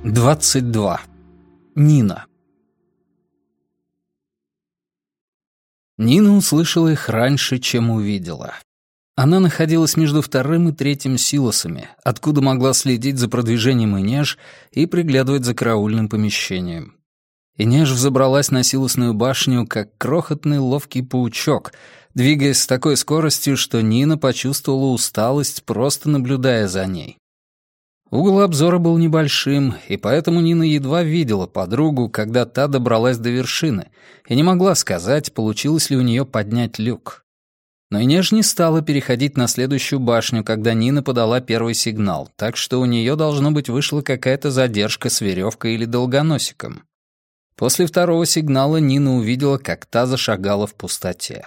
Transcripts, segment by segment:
22. Нина. Нина услышала их раньше, чем увидела. Она находилась между вторым и третьим силосами, откуда могла следить за продвижением Инеж и приглядывать за караульным помещением. Инеж взобралась на силосную башню, как крохотный ловкий паучок, двигаясь с такой скоростью, что Нина почувствовала усталость, просто наблюдая за ней. Угол обзора был небольшим, и поэтому Нина едва видела подругу, когда та добралась до вершины, и не могла сказать, получилось ли у нее поднять люк. Но Инеж не стала переходить на следующую башню, когда Нина подала первый сигнал, так что у нее, должно быть, вышла какая-то задержка с веревкой или долгоносиком. После второго сигнала Нина увидела, как та зашагала в пустоте.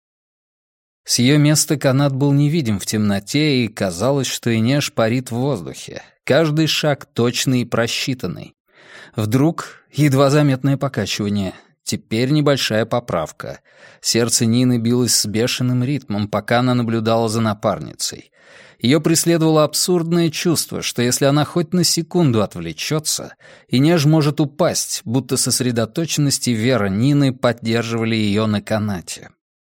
С ее места канат был невидим в темноте, и казалось, что Инеж парит в воздухе. Каждый шаг точный и просчитанный. Вдруг едва заметное покачивание. Теперь небольшая поправка. Сердце Нины билось с бешеным ритмом, пока она наблюдала за напарницей. Ее преследовало абсурдное чувство, что если она хоть на секунду отвлечется, Инеж может упасть, будто сосредоточенность и вера Нины поддерживали ее на канате.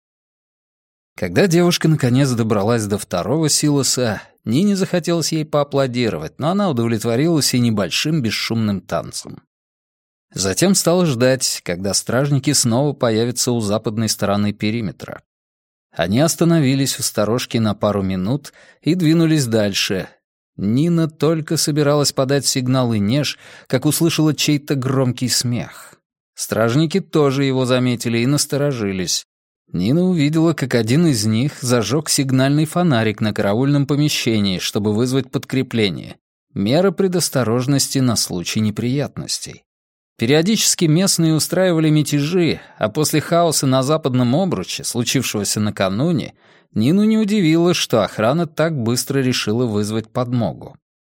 Когда девушка наконец добралась до второго силоса, Нине захотелось ей поаплодировать, но она удовлетворилась и небольшим бесшумным танцем. Затем стала ждать, когда стражники снова появятся у западной стороны периметра. Они остановились у сторожки на пару минут и двинулись дальше. Нина только собиралась подать сигнал Инеж, как услышала чей-то громкий смех. Стражники тоже его заметили и насторожились. Нина увидела, как один из них зажег сигнальный фонарик на караульном помещении, чтобы вызвать подкрепление. Мера предосторожности на случай неприятностей. Периодически местные устраивали мятежи, а после хаоса на западном обруче, случившегося накануне, Нину не удивило, что охрана так быстро решила вызвать подмогу.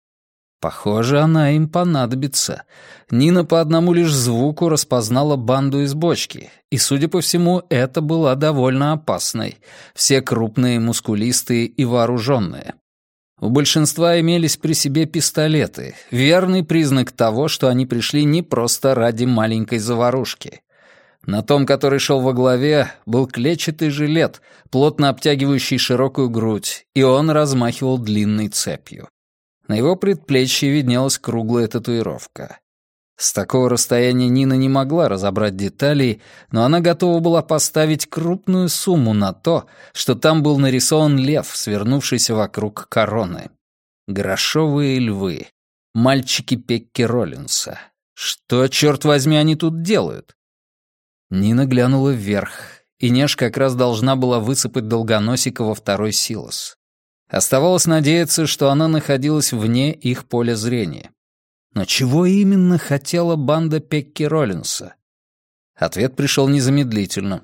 Похоже, она им понадобится. Нина по одному лишь звуку распознала банду из бочки, и, судя по всему, это была довольно опасной. Все крупные, мускулистые и вооруженные. У большинства имелись при себе пистолеты, верный признак того, что они пришли не просто ради маленькой заварушки. На том, который шел во главе, был клетчатый жилет, плотно обтягивающий широкую грудь, и он размахивал длинной цепью. На его предплечье виднелась круглая татуировка. С такого расстояния Нина не могла разобрать деталей, но она готова была поставить крупную сумму на то, что там был нарисован лев, свернувшийся вокруг короны. Грошовые львы. Мальчики Пекки Роллинса. Что, черт возьми, они тут делают? Нина глянула вверх. Инеж как раз должна была высыпать долгоносика во второй силос. Оставалось надеяться, что она находилась вне их поля зрения. Но чего именно хотела банда Пекки Роллинса? Ответ пришел незамедлительно.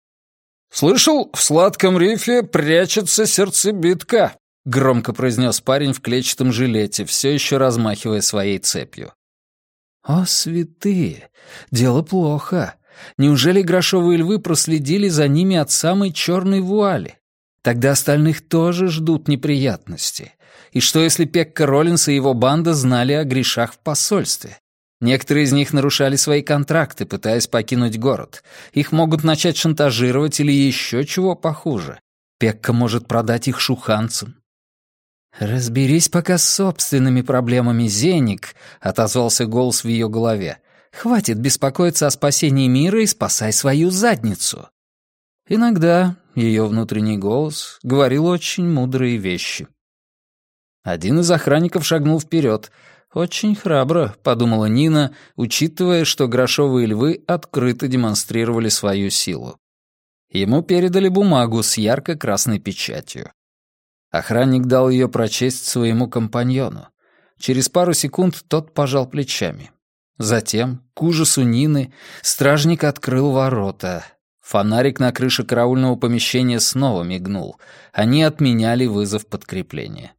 «Слышал, в сладком рифе прячется сердцебитка», — громко произнес парень в клетчатом жилете, все еще размахивая своей цепью. «О, святые! Дело плохо. Неужели грошовые львы проследили за ними от самой черной вуали? Тогда остальных тоже ждут неприятности. И что, если Пекка Роллинс и его банда знали о грешах в посольстве? Некоторые из них нарушали свои контракты, пытаясь покинуть город. Их могут начать шантажировать или еще чего похуже. Пекка может продать их шуханцам. «Разберись пока с собственными проблемами, Зеник», — отозвался голос в ее голове. «Хватит беспокоиться о спасении мира и спасай свою задницу». Иногда ее внутренний голос говорил очень мудрые вещи. Один из охранников шагнул вперед. «Очень храбро», — подумала Нина, учитывая, что грошовые львы открыто демонстрировали свою силу. Ему передали бумагу с ярко-красной печатью. Охранник дал ее прочесть своему компаньону. Через пару секунд тот пожал плечами. Затем, к ужасу Нины, стражник открыл ворота. Фонарик на крыше караульного помещения снова мигнул. Они отменяли вызов подкрепления.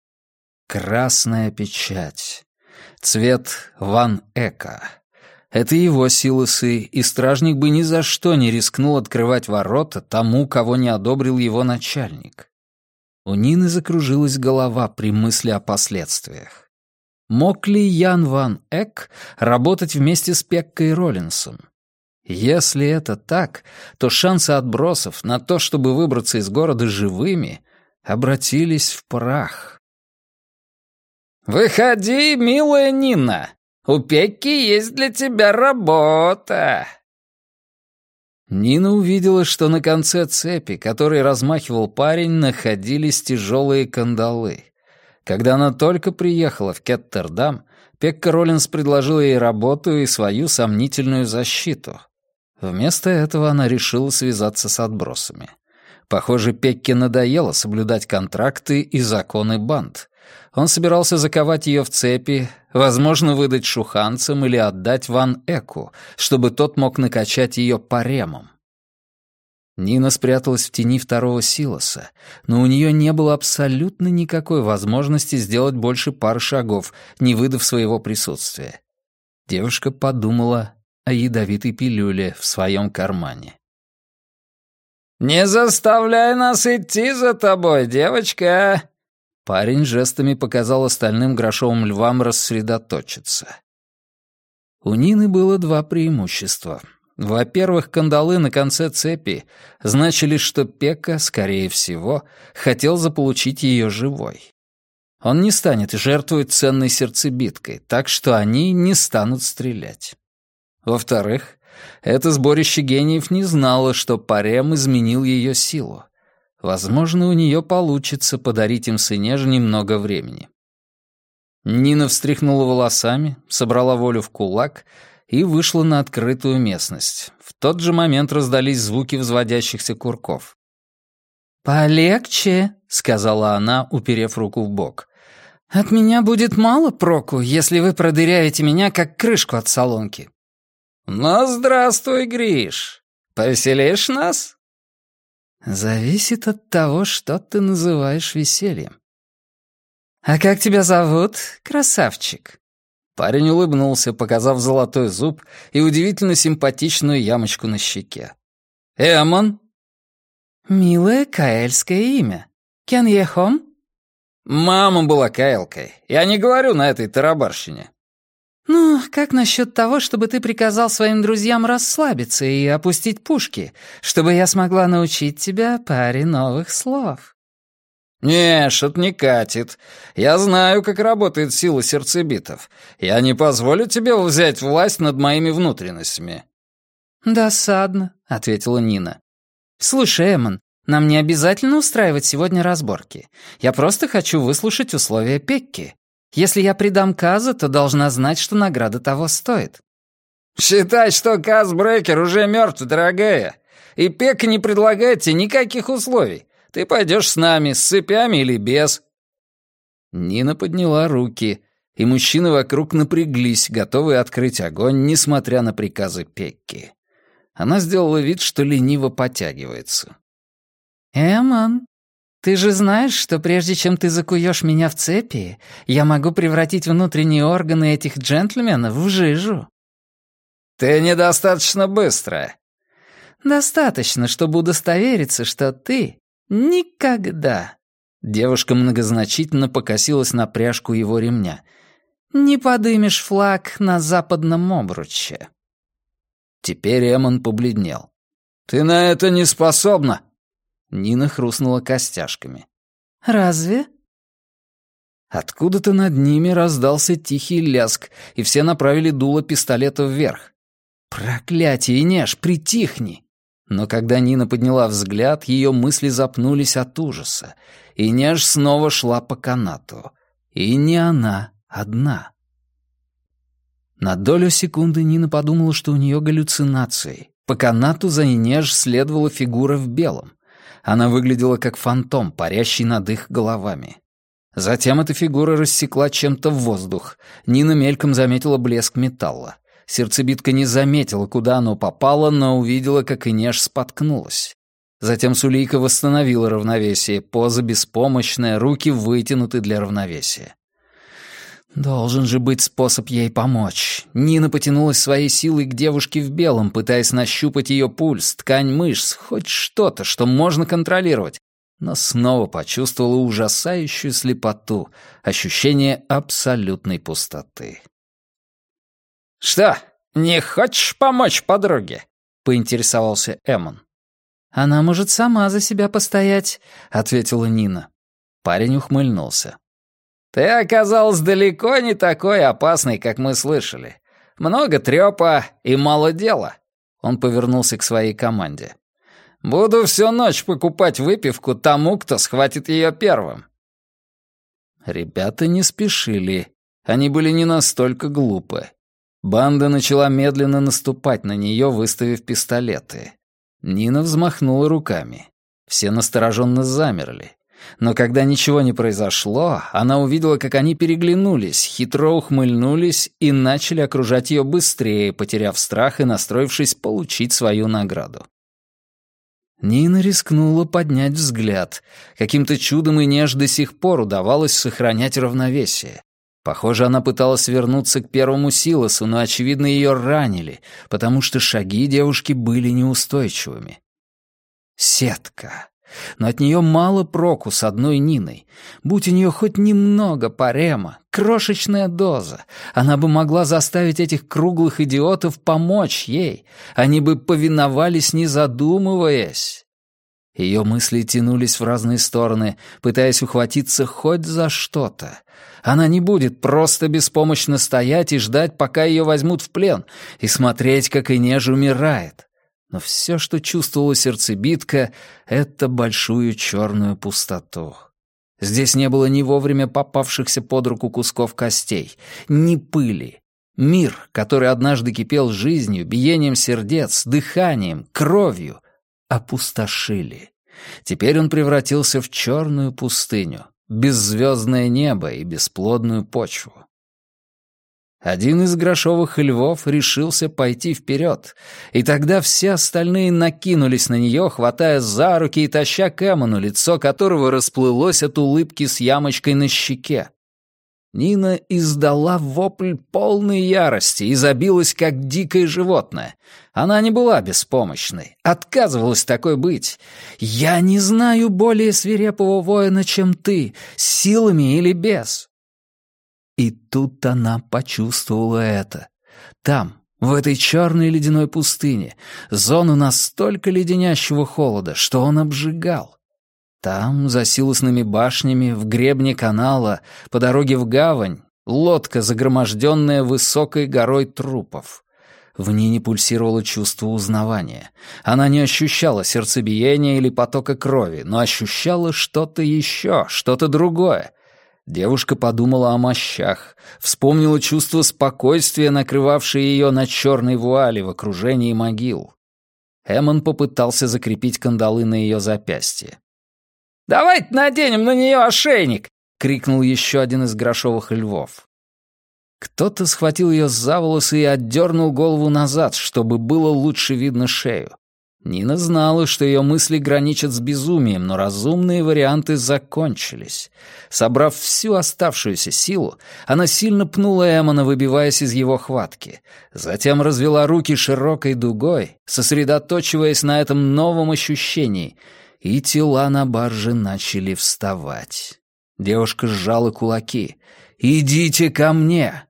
Красная печать. Цвет Ван Эка. Это его силосы, и стражник бы ни за что не рискнул открывать ворота тому, кого не одобрил его начальник. У Нины закружилась голова при мысли о последствиях. Мог ли Ян Ван Эк работать вместе с Пеккой Роллинсом? Если это так, то шансы отбросов на то, чтобы выбраться из города живыми, обратились в прах. «Выходи, милая Нина! У Пекки есть для тебя работа!» Нина увидела, что на конце цепи, которой размахивал парень, находились тяжелые кандалы. Когда она только приехала в Кеттердам, Пекка Роллинс предложила ей работу и свою сомнительную защиту. Вместо этого она решила связаться с отбросами. Похоже, Пекке надоело соблюдать контракты и законы банд. Он собирался заковать ее в цепи, возможно, выдать шуханцам или отдать Ван Эку, чтобы тот мог накачать ее паремом. Нина спряталась в тени второго силоса, но у нее не было абсолютно никакой возможности сделать больше пары шагов, не выдав своего присутствия. Девушка подумала о ядовитой пилюле в своем кармане. «Не заставляй нас идти за тобой, девочка!» Парень жестами показал остальным грошовым львам рассредоточиться. У Нины было два преимущества. Во-первых, кандалы на конце цепи значили, что Пекка, скорее всего, хотел заполучить ее живой. Он не станет жертвовать ценной сердцебиткой, так что они не станут стрелять. Во-вторых, это сборище гениев не знало, что парем изменил ее силу. Возможно, у нее получится подарить им с Инеж немного времени. Нина встряхнула волосами, собрала волю в кулак и вышла на открытую местность. В тот же момент раздались звуки взводящихся курков. «Полегче», — сказала она, уперев руку в бок. «От меня будет мало проку, если вы продырявите меня, как крышку от солонки». «Ну, здравствуй, Гриш. Повеселишь нас?» «Зависит от того, что ты называешь весельем». «А как тебя зовут, красавчик?» Парень улыбнулся, показав золотой зуб и удивительно симпатичную ямочку на щеке. «Эмон?» «Милое каэльское имя. Кен Ехом?» «Мама была каэлкой. Я не говорю на этой тарабарщине». «Ну, как насчет того, чтобы ты приказал своим друзьям расслабиться и опустить пушки, чтобы я смогла научить тебя паре новых слов?» «Не, что-то не катит. Я знаю, как работает сила сердцебитов. Я не позволю тебе взять власть над моими внутренностями». «Досадно», — ответила Нина. «Слушай, Эмон, нам не обязательно устраивать сегодня разборки. Я просто хочу выслушать условия Пекки. Если я предам Каза, то должна знать, что награда того стоит». «Считай, что Каз-брекер уже мертв, дорогая. И Пекка не предлагает тебе никаких условий. Ты пойдешь с нами, с цепями или без». Нина подняла руки, и мужчины вокруг напряглись, готовые открыть огонь, несмотря на приказы Пекки. Она сделала вид, что лениво потягивается. «Эмон, ты же знаешь, что прежде чем ты закуешь меня в цепи, я могу превратить внутренние органы этих джентльменов в жижу». «Ты недостаточно быстрая». «Достаточно, чтобы удостовериться, что ты никогда...» Девушка многозначительно покосилась на пряжку его ремня. «Не подымешь флаг на западном обруче». Теперь Эмон побледнел. «Ты на это не способна!» Нина хрустнула костяшками. «Разве?» Откуда-то над ними раздался тихий ляск, и все направили дуло пистолета вверх. «Проклятие, Инеж, притихни!» Но когда Нина подняла взгляд, ее мысли запнулись от ужаса. Инеж снова шла по канату. И не она одна. На долю секунды Нина подумала, что у нее галлюцинации. По канату за Инеж следовала фигура в белом. Она выглядела как фантом, парящий над их головами. Затем эта фигура рассекла чем-то в воздух. Нина мельком заметила блеск металла. Сердцебитка не заметила, куда оно попало, но увидела, как Инеж споткнулась. Затем Сулейка восстановила равновесие, поза беспомощная, руки вытянуты для равновесия. Должен же быть способ ей помочь. Нина потянулась своей силой к девушке в белом, пытаясь нащупать ее пульс, ткань мышц, хоть что-то, что можно контролировать. но снова почувствовала ужасающую слепоту, ощущение абсолютной пустоты. «Что, не хочешь помочь подруге?» — поинтересовался Эммон. «Она может сама за себя постоять», — ответила Нина. Парень ухмыльнулся. «Ты оказалась далеко не такой опасной, как мы слышали. Много трёпа и мало дела». Он повернулся к своей команде. «Буду всю ночь покупать выпивку тому, кто схватит её первым». Ребята не спешили. Они были не настолько глупы. Банда начала медленно наступать на неё, выставив пистолеты. Нина взмахнула руками. Все настороженно замерли. Но когда ничего не произошло, она увидела, как они переглянулись, хитро ухмыльнулись и начали окружать ее быстрее, потеряв страх и настроившись получить свою награду. Нина рискнула поднять взгляд. Каким-то чудом Инеж до сих пор удавалось сохранять равновесие. Похоже, она пыталась вернуться к первому Силосу, но, очевидно, ее ранили, потому что шаги девушки были неустойчивыми. Сетка. Но от нее мало проку с одной Ниной. Будь у нее хоть немного парема, крошечная доза, она бы могла заставить этих круглых идиотов помочь ей. Они бы повиновались, не задумываясь. Ее мысли тянулись в разные стороны, пытаясь ухватиться хоть за что-то. Она не будет просто беспомощно стоять и ждать, пока ее возьмут в плен, и смотреть, как Инеж умирает. Но все, что чувствовала сердцебитка, — это большую черную пустоту. Здесь не было ни вовремя попавшихся под руку кусков костей, ни пыли. Мир, который однажды кипел жизнью, биением сердец, дыханием, кровью, опустошили. Теперь он превратился в черную пустыню, беззвездное небо и бесплодную почву. Один из грошовых львов решился пойти вперед, и тогда все остальные накинулись на нее, хватая за руки и таща к Эммону, лицо которого расплылось от улыбки с ямочкой на щеке. Нина издала вопль полной ярости и забилась, как дикое животное. Она не была беспомощной, отказывалась такой быть. «Я не знаю более свирепого воина, чем ты, с силами или без». И тут она почувствовала это. Там, в этой черной ледяной пустыне, зону настолько леденящего холода, что он обжигал. Там, за силосными башнями, в гребне канала, по дороге в гавань, лодка, загроможденная высокой горой трупов. В Нине пульсировало чувство узнавания. Она не ощущала сердцебиения или потока крови, но ощущала что-то еще, что-то другое. Девушка подумала о мощах, вспомнила чувство спокойствия, накрывавшее ее на черной вуале в окружении могил. Эммон попытался закрепить кандалы на ее запястье. «Давайте наденем на нее ошейник!» — крикнул еще один из грошовых львов. Кто-то схватил ее за волосы и отдернул голову назад, чтобы было лучше видно шею. Нина знала, что ее мысли граничат с безумием, но разумные варианты закончились. Собрав всю оставшуюся силу, она сильно пнула Эммона, выбиваясь из его хватки. Затем развела руки широкой дугой, сосредоточиваясь на этом новом ощущении, и тела на барже начали вставать. Девушка сжала кулаки. «Идите ко мне!»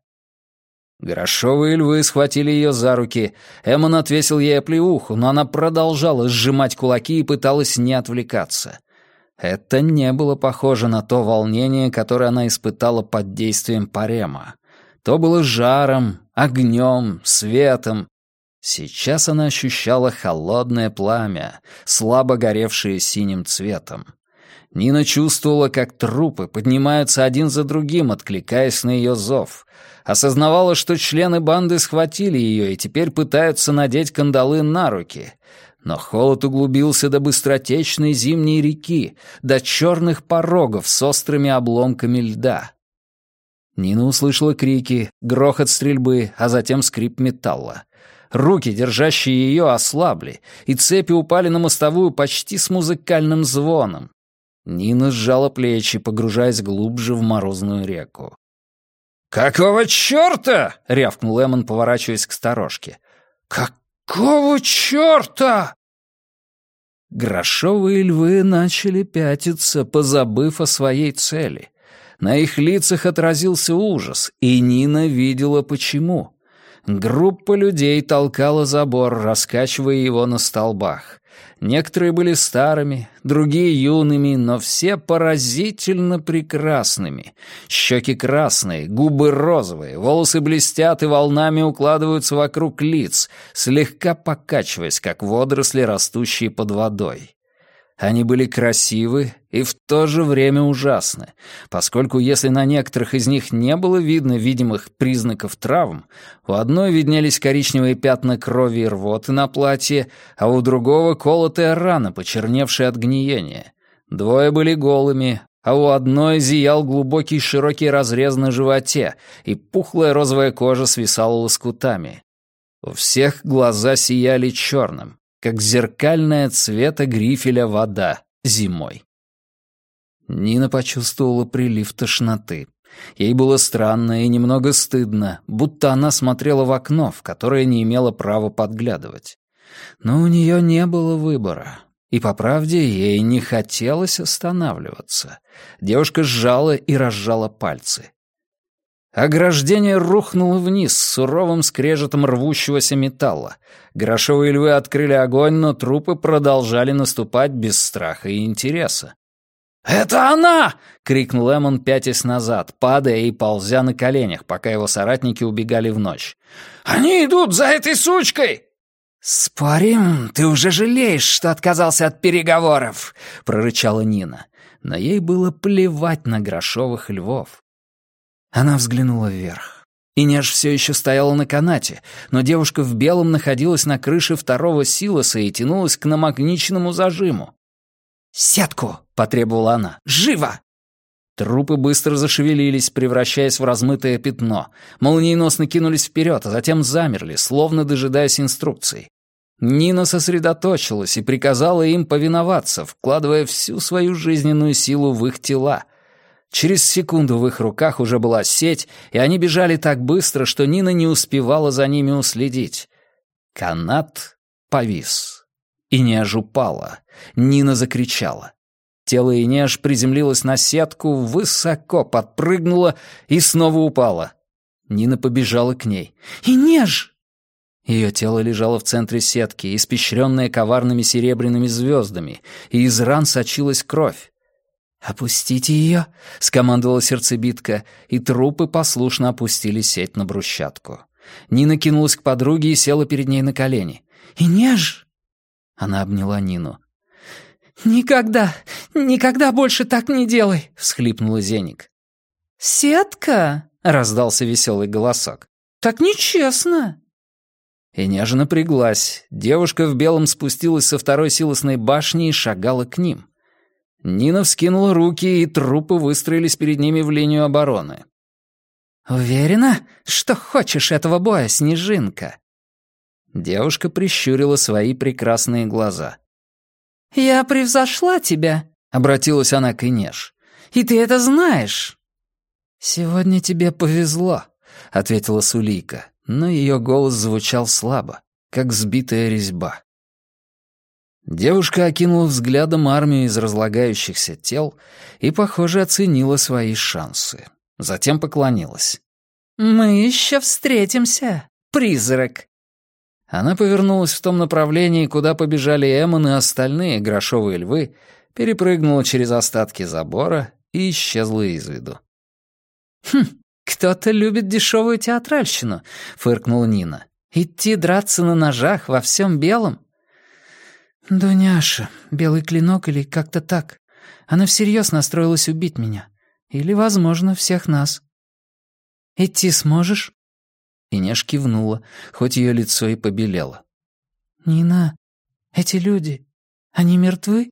Грошовые львы схватили ее за руки. Эммон отвесил ей оплеуху, но она продолжала сжимать кулаки и пыталась не отвлекаться. Это не было похоже на то волнение, которое она испытала под действием парема. То было жаром, огнем, светом. Сейчас она ощущала холодное пламя, слабо горевшее синим цветом. Нина чувствовала, как трупы поднимаются один за другим, откликаясь на ее зов. Осознавала, что члены банды схватили ее и теперь пытаются надеть кандалы на руки. Но холод углубился до быстротечной зимней реки, до черных порогов с острыми обломками льда. Нина услышала крики, грохот стрельбы, а затем скрип металла. Руки, держащие ее, ослабли, и цепи упали на мостовую почти с музыкальным звоном. Нина сжала плечи, погружаясь глубже в морозную реку. «Какого черта?» — рявкнул Эммон, поворачиваясь к сторожке. «Какого черта?» Грошовые львы начали пятиться, позабыв о своей цели. На их лицах отразился ужас, и Нина видела почему. Группа людей толкала забор, раскачивая его на столбах. Некоторые были старыми, другие юными, но все поразительно прекрасными. Щеки красные, губы розовые, волосы блестят и волнами укладываются вокруг лиц, слегка покачиваясь, как водоросли, растущие под водой. Они были красивы и в то же время ужасны, поскольку если на некоторых из них не было видно видимых признаков травм, у одной виднелись коричневые пятна крови и рвоты на платье, а у другого колотая рана, почерневшая от гниения. Двое были голыми, а у одной зиял глубокий широкий разрез на животе, и пухлая розовая кожа свисала лоскутами. У всех глаза сияли черным, как зеркальная цвета грифеля вода зимой. Нина почувствовала прилив тошноты. Ей было странно и немного стыдно, будто она смотрела в окно, в которое не имела права подглядывать. Но у нее не было выбора. И, по правде, ей не хотелось останавливаться. Девушка сжала и разжала пальцы. Ограждение рухнуло вниз с суровым скрежетом рвущегося металла. Грошовые львы открыли огонь, но трупы продолжали наступать без страха и интереса. «Это она!» — крикнул Эммон, пятясь назад, падая и ползя на коленях, пока его соратники убегали в ночь. «Они идут за этой сучкой!» «Спорим, ты уже жалеешь, что отказался от переговоров!» — прорычала Нина. Но ей было плевать на грошовых львов. Она взглянула вверх. Инеж все еще стояла на канате, но девушка в белом находилась на крыше второго силоса и тянулась к намагниченному зажиму. «Сетку!» — потребовала она. «Живо!» Трупы быстро зашевелились, превращаясь в размытое пятно. Молниеносно кинулись вперед, а затем замерли, словно дожидаясь инструкций. Нина сосредоточилась и приказала им повиноваться, вкладывая всю свою жизненную силу в их тела. Через секунду в их руках уже была сеть, и они бежали так быстро, что Нина не успевала за ними уследить. Канат повис. Инеж упала. Нина закричала. Тело Инеж приземлилось на сетку, высоко подпрыгнуло и снова упало. Нина побежала к ней. «Инеж!» Ее тело лежало в центре сетки, испещренное коварными серебряными звездами, и из ран сочилась кровь. «Опустите ее!» — скомандовала сердцебитка, и трупы послушно опустили сеть на брусчатку. Нина кинулась к подруге и села перед ней на колени. «Инеж!» Она обняла Нину. «Никогда, никогда больше так не делай!» — всхлипнула Зеник. «Сетка!» — раздался веселый голосок. «Так нечестно!» Инежа напряглась. Девушка в белом спустилась со второй силосной башни и шагала к ним. Нина вскинула руки, и трупы выстроились перед ними в линию обороны. «Уверена, что хочешь этого боя, Снежинка?» Девушка прищурила свои прекрасные глаза. «Я превзошла тебя», — обратилась она к Инеж. «И ты это знаешь». «Сегодня тебе повезло», — ответила Сулейка, но ее голос звучал слабо, как сбитая резьба. Девушка окинула взглядом армию из разлагающихся тел и, похоже, оценила свои шансы. Затем поклонилась. «Мы еще встретимся, призрак». Она повернулась в том направлении, куда побежали Эммон и остальные грошовые львы, перепрыгнула через остатки забора и исчезла из виду. «Кто-то любит дешевую театральщину», — фыркнула Нина. «Идти драться на ножах во всем белом?» «Дуняша, белый клинок или как-то так. Она всерьез настроилась убить меня. Или, возможно, всех нас. Идти сможешь?» Инеж кивнула, хоть ее лицо и побелело. «Нина, эти люди, они мертвы?»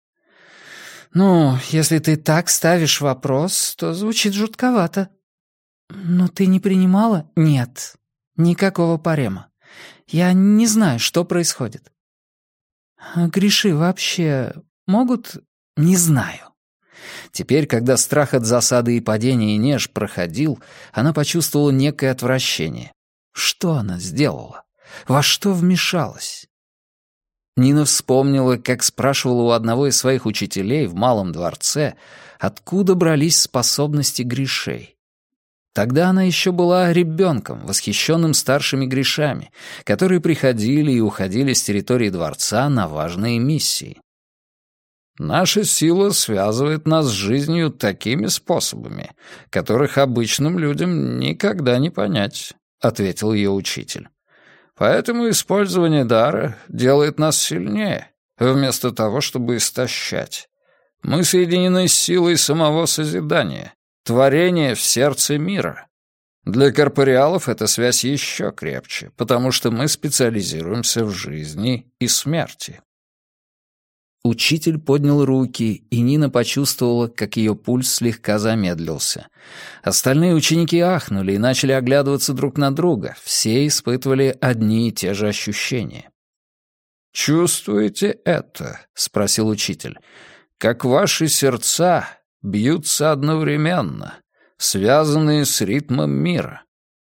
«Ну, если ты так ставишь вопрос, то звучит жутковато». «Но ты не принимала?» «Нет, никакого парема. Я не знаю, что происходит». «А греши вообще могут?» «Не знаю». Теперь, когда страх от засады и падения Инеж проходил, она почувствовала некое отвращение. Что она сделала? Во что вмешалась? Нина вспомнила, как спрашивала у одного из своих учителей в Малом дворце, откуда брались способности грешей. Тогда она еще была ребенком, восхищенным старшими грешами, которые приходили и уходили с территории дворца на важные миссии. «Наша сила связывает нас с жизнью такими способами, которых обычным людям никогда не понять», — ответил ее учитель. «Поэтому использование дара делает нас сильнее, вместо того, чтобы истощать. Мы соединены с силой самого созидания, творения в сердце мира. Для корпориалов эта связь еще крепче, потому что мы специализируемся в жизни и смерти». Учитель поднял руки, и Нина почувствовала, как ее пульс слегка замедлился. Остальные ученики ахнули и начали оглядываться друг на друга. Все испытывали одни и те же ощущения. «Чувствуете это?» — спросил учитель. «Как ваши сердца бьются одновременно, связанные с ритмом мира».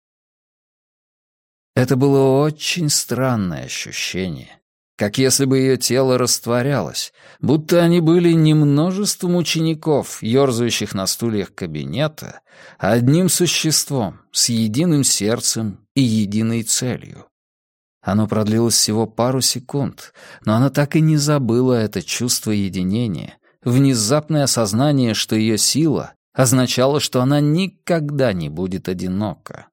Это было очень странное ощущение. Как если бы ее тело растворялось, будто они были не множеством учеников, ерзающих на стульях кабинета, а одним существом, с единым сердцем и единой целью. Оно продлилось всего пару секунд, но она так и не забыла это чувство единения, внезапное осознание, что ее сила означало, что она никогда не будет одинока.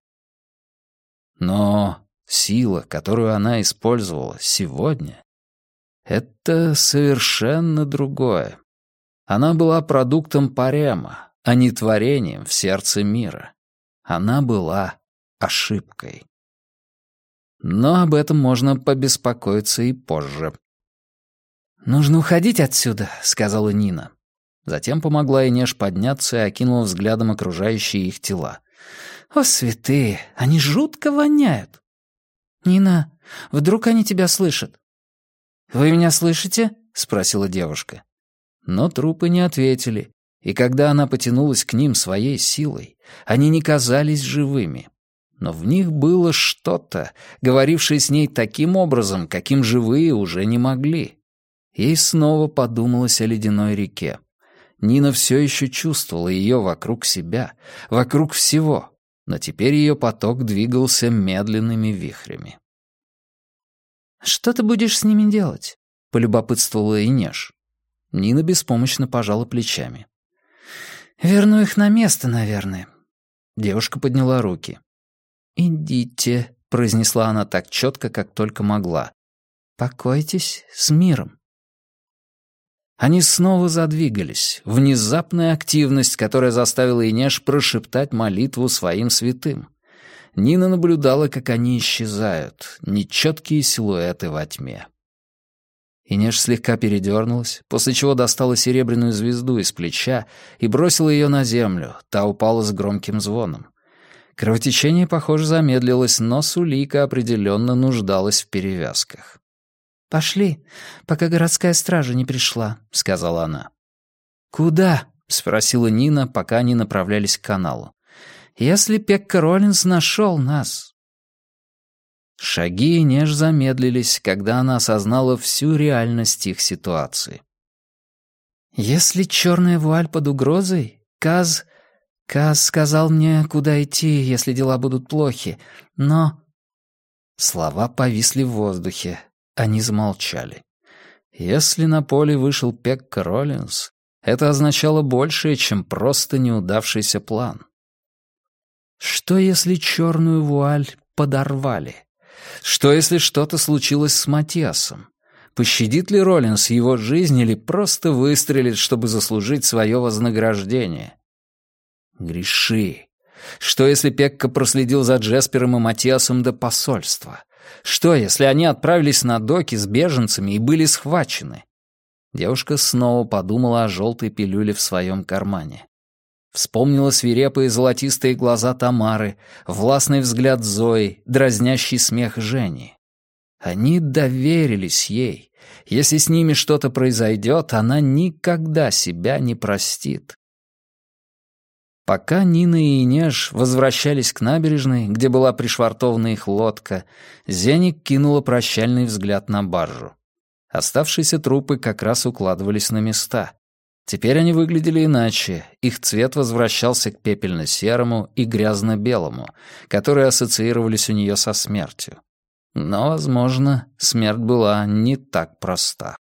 Но сила, которую она использовала сегодня, это совершенно другое. Она была продуктом парема, а не творением в сердце мира. Она была ошибкой. Но об этом можно побеспокоиться и позже. «Нужно уходить отсюда», — сказала Нина. Затем помогла Инеш подняться и окинула взглядом окружающие их тела. «О, святые, они жутко воняют!» «Нина, вдруг они тебя слышат?» «Вы меня слышите?» — спросила девушка. Но трупы не ответили, и когда она потянулась к ним своей силой, они не казались живыми. Но в них было что-то, говорившее с ней таким образом, каким живые уже не могли. Ей снова подумалось о ледяной реке. Нина все еще чувствовала ее вокруг себя, вокруг всего, но теперь ее поток двигался медленными вихрями. «Что ты будешь с ними делать?» — полюбопытствовала Инеш. Нина беспомощно пожала плечами. «Верну их на место, наверное». Девушка подняла руки. «Идите», — произнесла она так четко, как только могла. «Покойтесь с миром». Они снова задвигались. Внезапная активность, которая заставила Инеш прошептать молитву своим святым. Нина наблюдала, как они исчезают, нечеткие силуэты во тьме. Инеш слегка передернулась, после чего достала серебряную звезду из плеча и бросила ее на землю, та упала с громким звоном. Кровотечение, похоже, замедлилось, но Сулика определенно нуждалась в перевязках. «Пошли, пока городская стража не пришла», — сказала она. «Куда?» — спросила Нина, пока они направлялись к каналу. «Если Пекка Роллинс нашел нас». Шаги Инеш замедлились, когда она осознала всю реальность их ситуации. «Если черная вуаль под угрозой, Каз сказал мне, куда идти, если дела будут плохи, но...» Слова повисли в воздухе. Они замолчали. Если на поле вышел Пекка Роллинс, это означало большее, чем просто неудавшийся план. Что, если черную вуаль подорвали? Что, если что-то случилось с Матиасом? Пощадит ли Роллинс его жизнь или просто выстрелит, чтобы заслужить свое вознаграждение? Греши. Что, если Пекка проследил за Джеспером и Матиасом до посольства? Что, если они отправились на доки с беженцами и были схвачены? Девушка снова подумала о желтой пилюле в своем кармане. Вспомнила свирепые золотистые глаза Тамары, властный взгляд Зои, дразнящий смех Жени. Они доверились ей. Если с ними что-то произойдет, она никогда себя не простит. Пока Нина и Инеш возвращались к набережной, где была пришвартована их лодка, Зеник кинула прощальный взгляд на баржу. Оставшиеся трупы как раз укладывались на места. Теперь они выглядели иначе, их цвет возвращался к пепельно-серому и грязно-белому, которые ассоциировались у нее со смертью. Но, возможно, смерть была не так проста.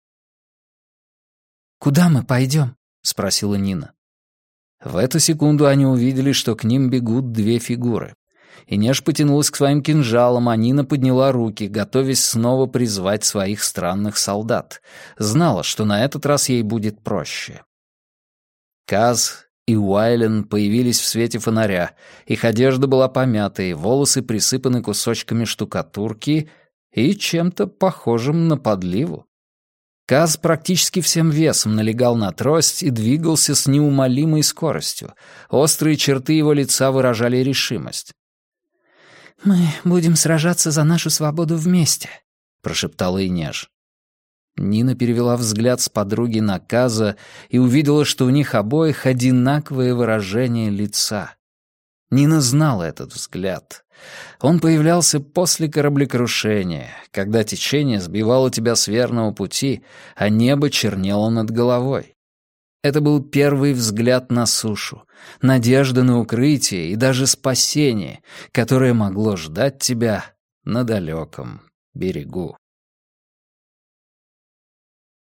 «Куда мы пойдем?» — спросила Нина. В эту секунду они увидели, что к ним бегут две фигуры. Инеш потянулась к своим кинжалам, а Нина подняла руки, готовясь снова призвать своих странных солдат. Знала, что на этот раз ей будет проще. Каз и Уайлен появились в свете фонаря. Их одежда была помятой, волосы присыпаны кусочками штукатурки и чем-то похожим на подливу. Каз практически всем весом налегал на трость и двигался с неумолимой скоростью. Острые черты его лица выражали решимость. «Мы будем сражаться за нашу свободу вместе», — прошептала Инеш. Нина перевела взгляд с подруги на Каза и увидела, что у них обоих одинаковое выражение лица. Нина знала этот взгляд. Он появлялся после кораблекрушения, когда течение сбивало тебя с верного пути, а небо чернело над головой. Это был первый взгляд на сушу, надежда на укрытие и даже спасение, которое могло ждать тебя на далеком берегу.